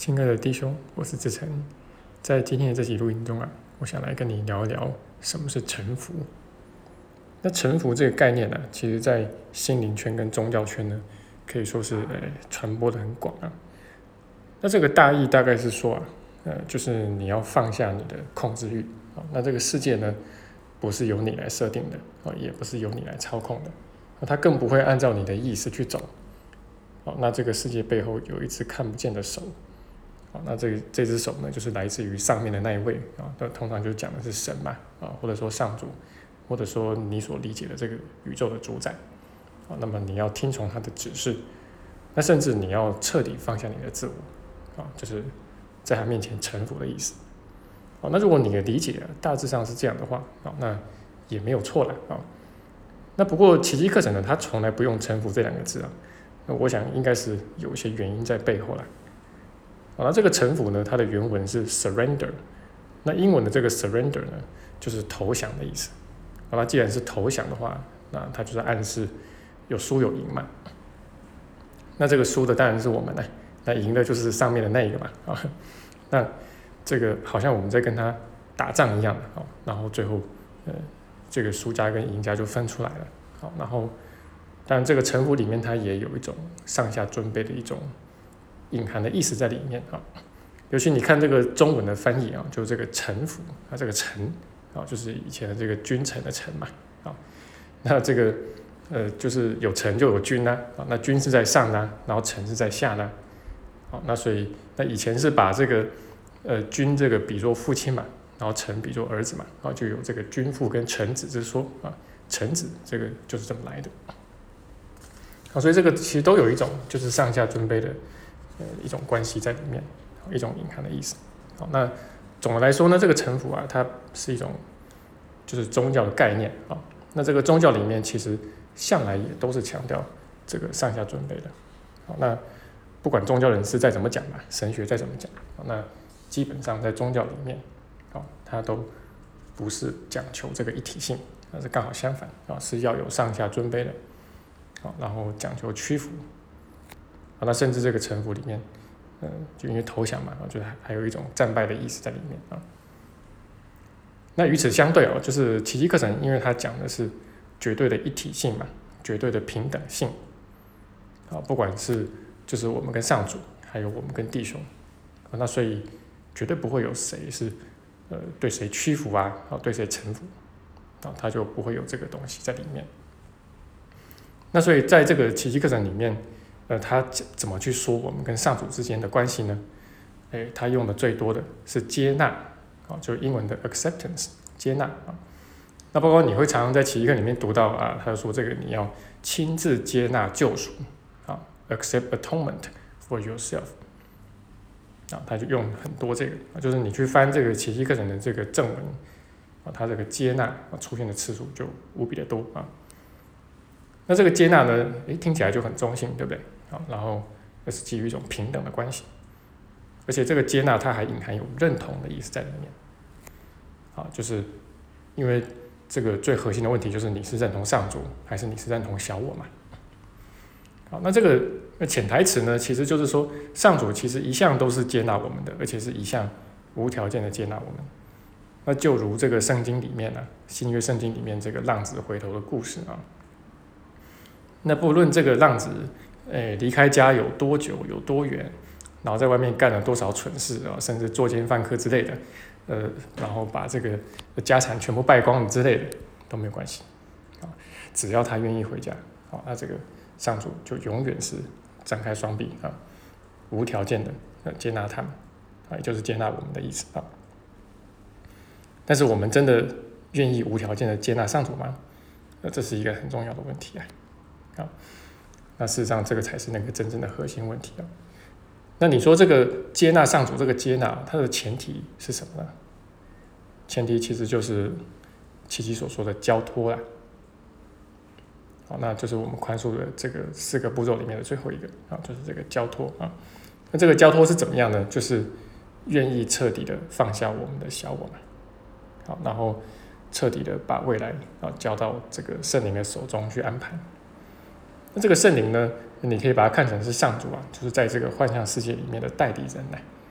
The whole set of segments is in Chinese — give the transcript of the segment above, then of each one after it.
亲爱的弟兄，我是志成。在今天的这期录音中我想来跟你聊一聊什么是臣服。那臣服这个概念其实在心灵圈跟宗教圈呢，可以说是传播的很广那这个大意大概是说就是你要放下你的控制欲那这个世界呢，不是由你来设定的也不是由你来操控的它更不会按照你的意思去走那这个世界背后有一只看不见的手那这只手呢，就是来自于上面的那一位通常就讲的是神嘛或者说上主，或者说你所理解的这个宇宙的主宰那么你要听从他的指示，那甚至你要彻底放下你的自我就是在他面前臣服的意思那如果你的理解大致上是这样的话那也没有错了那不过奇迹课程呢，它从来不用臣服这两个字那我想应该是有一些原因在背后那这个臣服呢，它的原文是 surrender， 那英文的这个 surrender 呢，就是投降的意思那既然是投降的话，那它就是暗示有输有赢嘛。那这个输的当然是我们那赢的就是上面的那一个嘛那这个好像我们在跟他打仗一样的然后最后这个输家跟赢家就分出来了然后当然这个臣服里面它也有一种上下尊卑的一种隐含的意思在里面尤其你看这个中文的翻译就是这个臣服这个臣就是以前的这个君臣的臣嘛那这个就是有臣就有君那君是在上然后臣是在下那所以那以前是把这个君这个比作父亲嘛，然后臣比作儿子嘛就有这个君父跟臣子之说臣子这个就是这么来的所以这个其实都有一种就是上下尊卑的一种关系在里面，一种隐含的意思那总的来说呢，这个臣服它是一种就是宗教的概念那这个宗教里面其实向来也都是强调这个上下尊卑的那不管宗教人士再怎么讲神学再怎么讲那基本上在宗教里面它都不是讲求这个一体性，那是刚好相反是要有上下尊卑的然后讲求屈服那甚至这个臣服里面就因为投降嘛，我觉得还有一种战败的意思在里面那与此相对就是奇迹课程，因为它讲的是绝对的一体性嘛，绝对的平等性不管是就是我们跟上主，还有我们跟弟兄那所以绝对不会有谁是对谁屈服对谁臣服他就不会有这个东西在里面。那所以在这个奇迹课程里面他怎么去说我们跟上主之间的关系呢？他用的最多的是接纳就是英文的 acceptance 接纳那包括你会常常在奇迹课里面读到他说这个你要亲自接纳救赎accept atonement for yourself他就用很多这个就是你去翻这个奇迹课程的这个正文他这个接纳出现的次数就无比的多那这个接纳呢听起来就很中性，对不对然后那是基于一种平等的关系，而且这个接纳它还隐含有认同的意思在里面就是因为这个最核心的问题就是你是认同上主还是你是认同小我嘛那这个潜台词呢，其实就是说上主其实一向都是接纳我们的，而且是一向无条件的接纳我们。那就如这个圣经里面新约圣经里面这个浪子回头的故事那不论这个浪子离开家有多久有多远，然后在外面干了多少蠢事甚至作奸犯科之类的然后把这个家产全部败光了之类的都没有关系只要他愿意回家那这个上主就永远是张开双臂无条件的接纳他们也就是接纳我们的意思但是我们真的愿意无条件的接纳上主吗？这是一个很重要的问题那事实上这个才是那个真正的核心问题那你说这个接纳上主，这个接纳它的前提是什么呢？前提其实就是奇迹所说的交托那就是我们宽恕的这个4个步骤里面的最后一个就是这个交托那这个交托是怎么样呢？就是愿意彻底的放下我们的小我们然后彻底的把未来交到这个圣灵的手中去安排。那这个圣灵呢，你可以把它看成是上主就是在这个幻象世界里面的代理人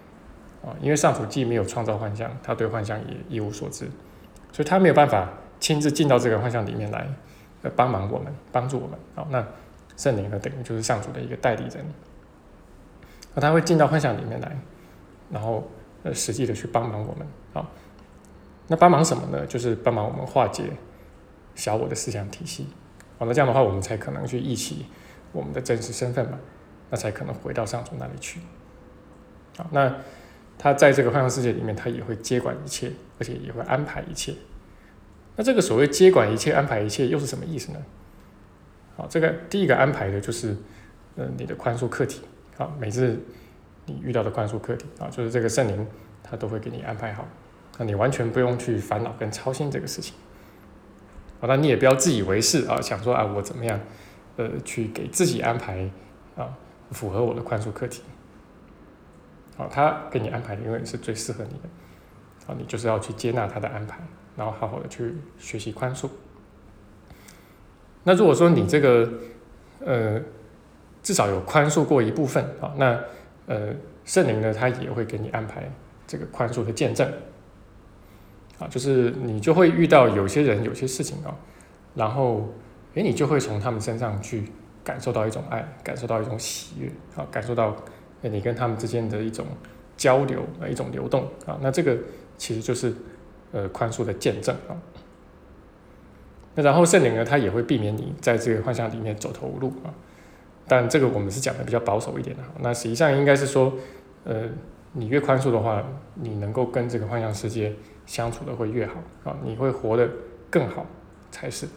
因为上主既没有创造幻象，他对幻象也一无所知，所以他没有办法亲自进到这个幻象里面来，帮忙我们，帮助我们。那圣灵呢，等于就是上主的一个代理人，他会进到幻象里面来，然后实际的去帮忙我们。那帮忙什么呢？就是帮忙我们化解小我的思想体系。那这样的话，我们才可能去忆起我们的真实身份嘛，那才可能回到上主那里去。那他在这个幻象世界里面，他也会接管一切，而且也会安排一切。那这个所谓接管一切、安排一切，又是什么意思呢？这个第一个安排的就是你的宽恕课题。每次你遇到的宽恕课题就是这个圣灵他都会给你安排好，那你完全不用去烦恼跟操心这个事情。那你也不要自以为是想说我怎么样去给自己安排符合我的宽恕课题。他给你安排的永远是最适合你的。你就是要去接纳他的安排，然后好好的去学习宽恕。那如果说你这个至少有宽恕过一部分那圣灵呢，他也会给你安排这个宽恕的见证。就是你就会遇到有些人有些事情然后你就会从他们身上去感受到一种爱，感受到一种喜悦感受到你跟他们之间的一种交流一种流动那这个其实就是宽恕的见证那然后圣灵呢，他也会避免你在这个幻象里面走投无路但这个我们是讲的比较保守一点的。那实际上应该是说你越宽恕的话，你能够跟这个幻象世界相处的会越好你会活得更好才是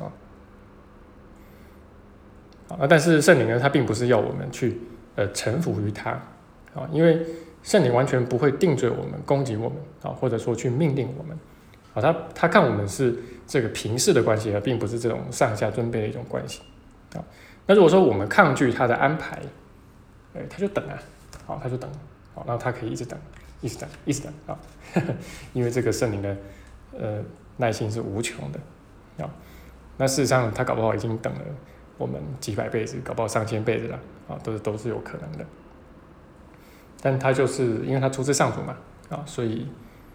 但是圣灵呢，他并不是要我们去臣服于他因为圣灵完全不会定罪我们、攻击我们或者说去命令我们他看我们是这个平视的关系并不是这种上下尊卑的一种关系那如果说我们抗拒他的安排他就等他就等然后他可以一直等一直等一直等因为这个圣灵的耐心是无穷的那事实上他搞不好已经等了我们几百辈子，搞不好上千辈子了都是有可能的。但他就是因为他出自上主嘛所以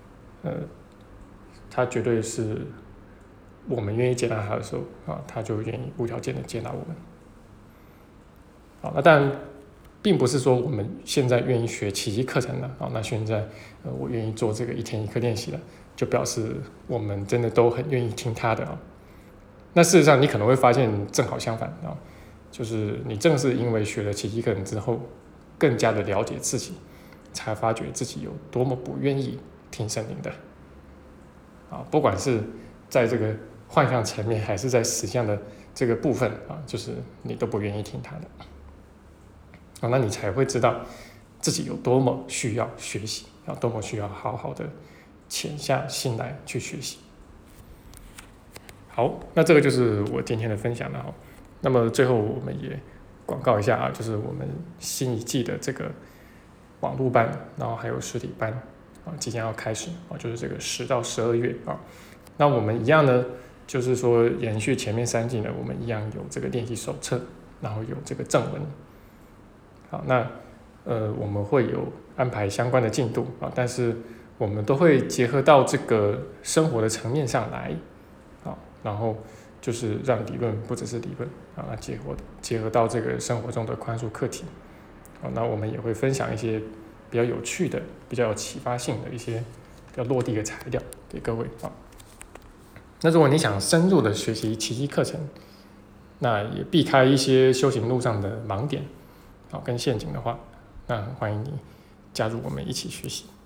他绝对是我们愿意接纳他的时候他就愿意无条件的接纳我们那当然并不是说我们现在愿意学奇迹课程了那现在我愿意做这个1天1课练习了，就表示我们真的都很愿意听他的那事实上你可能会发现正好相反就是你正是因为学了奇迹课程之后，更加的了解自己，才发觉自己有多么不愿意听圣灵的不管是在这个幻象层面，还是在实相的这个部分就是你都不愿意听他的那你才会知道自己有多么需要学习多么需要好好的潜下心来去学习。好，那这个就是我今天的分享了那么最后我们也广告一下就是我们新一季的这个网络班，然后还有实体班即将要开始就是这个10到12月那我们一样呢，就是说延续前面3季呢，我们一样有这个练习手册，然后有这个正文那我们会有安排相关的进度但是我们都会结合到这个生活的层面上来然后就是让理论不只是理论结合到这个生活中的宽恕课题那我们也会分享一些比较有趣的、比较有启发性的一些比较落地的材料给各位那如果你想深入的学习奇迹课程，那也避开一些修行路上的盲点跟陷阱的话，那欢迎你加入我们一起学习。